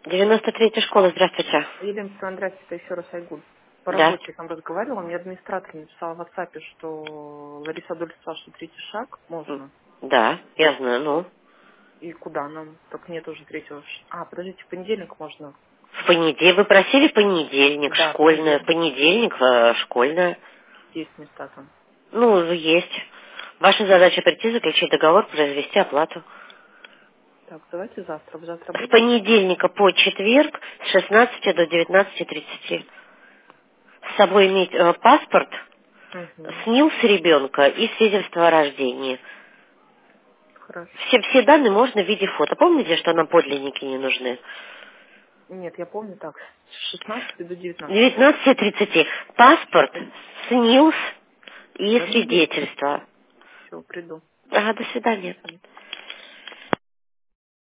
93-я школа, здравствуйте. Елена Александровна, это еще раз Айгуль. По Да. работе там разговаривала, мне администратор написала в WhatsApp, что Лариса Адольфовна сказала, что третий шаг можно. Да, я знаю, ну. И куда нам? Только нет уже третьего. Подождите, в понедельник можно. В понедельник. Вы просили понедельник, Да, школьная. понедельник. Понедельник, школьная. Есть места там. Ну, есть. Ваша задача прийти, заключить договор, произвести оплату. Так, давайте завтра. Вы завтра С будете? понедельника по четверг с 16 до 19:30. С собой иметь паспорт, Угу. СНИЛС ребенка и свидетельство о рождении. Хорошо. Все данные можно в виде фото. Помните, что нам подлинники не нужны? Нет, я помню так. С 16 до 19. 19:30. Паспорт, СНИЛС и Хорошо. свидетельство. Все, приду. Ага, до свидания.